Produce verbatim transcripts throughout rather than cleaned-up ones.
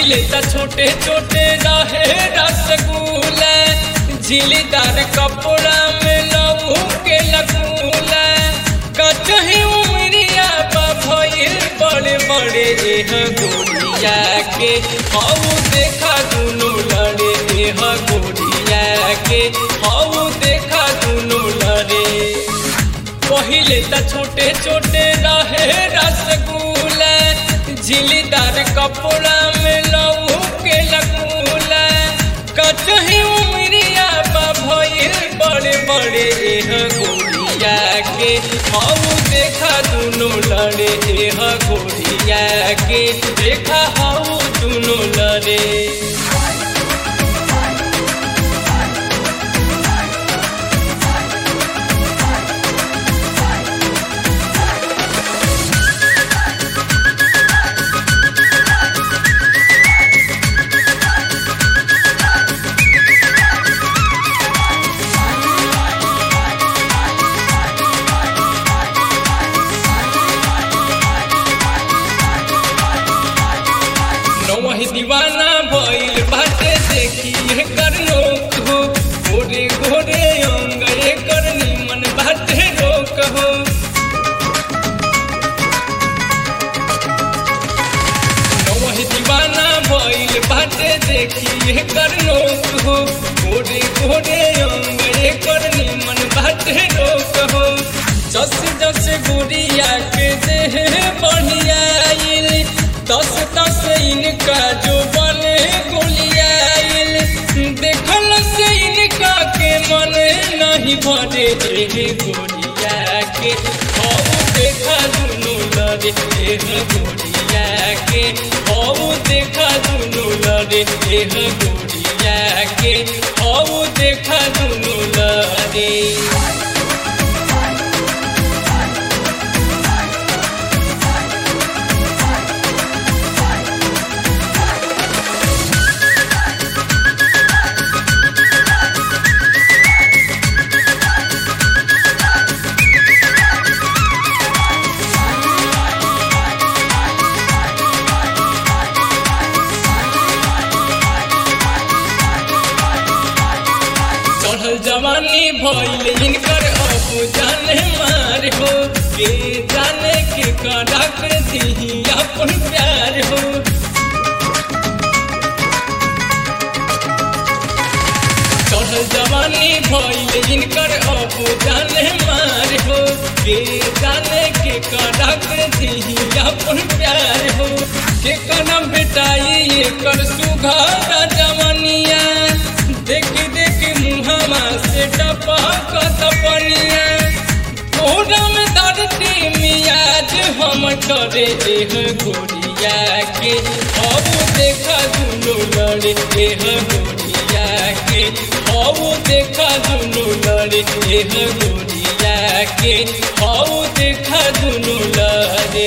पहिले त छोटे छोटे रहे रसगुल्ला, झिलीदार कपड़ा में लहू के लगुला, कचही उमरिया भइल बड़े बड़े एह गोरिया के, हऊ देखा दुनू लड़े एह गोरिया के, हऊ देखा दुनू लड़े। पहिले त छोटे छोटे रहे रसगुल्ला, झिलीदार कपड़ा में लहू के लगुला, कचही उमरिया भइल बड़े बड़े एह गोरिया के, हऊ देखा दुनू लड़े एह गोरिया के, देखा हऊ दुनू लड़े। वही दीवाना भइल बाटे देखी एकर लोक हो, गोरे गोरे अंग एकर निमन बाटे रोक हो। वही दीवाना भइल बाटे देखी एकर लोक हो, गोरे गोरे अंग एकर निमन बाटे रोक हो। जस जस गुड़िया के देह बढ़ियाइल, दस दस इनका जो बने गोलियाइल, देखल से इनका के मन नहीं भरे एह गोरिया के, हऊ देखा दुनू लड़े एह गोरिया के, हऊ देखा दुनू लड़े एह गोरिया के, हऊ देखा दुनू लड़े। जवानी भइल इनकर अब जाने मार हो, के जाने के करा कर दी अपन प्यार हो। चढ़ल जवानी भइल इनकर अब जाने मार हो, के जाने के करा कर दी अपन प्यार हो। के कना बेटाई एकर सुघर जवनिया, देख देख मुहमा से टपकत पनिया, कोहरा में धरती मियाज हम करे एह गोरिया के, अब देखा दुनू लड़े एह गोरिया के, अब देखा दुनू लड़े एह गोरिया के, अब देखा दुनू लड़े।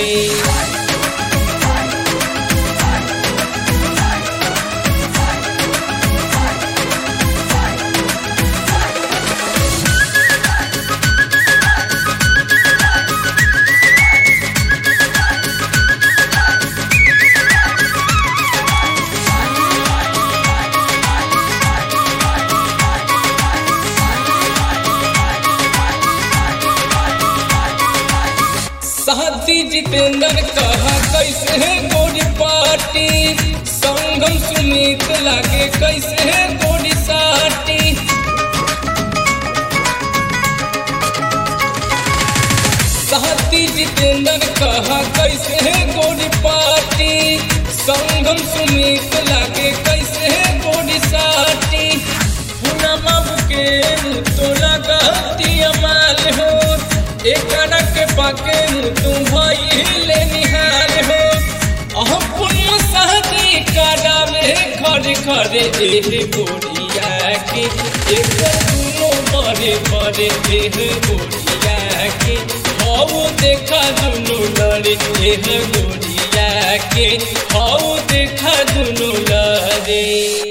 साथी जितेंद्र कहा कैसे है गोरी पार्टी, संगम सुमित लागे कैसे है गोरी साटी। साथी जितेंद्र कहा कैसे है गोरी पार्टी, संगम सुमित लागे कैसे है गोरी साटी। पूनम के तो लगाती अमाल हो, एक के पाके तुम भइले निहार हो। अपन शादी करावे घर घर एह गोरिया के, एक दुनो बड़े बड़े एह गोरिया के, हऊ देखा दुनू लड़े एह गोरिया के, हऊ देखा दुनू लड़े।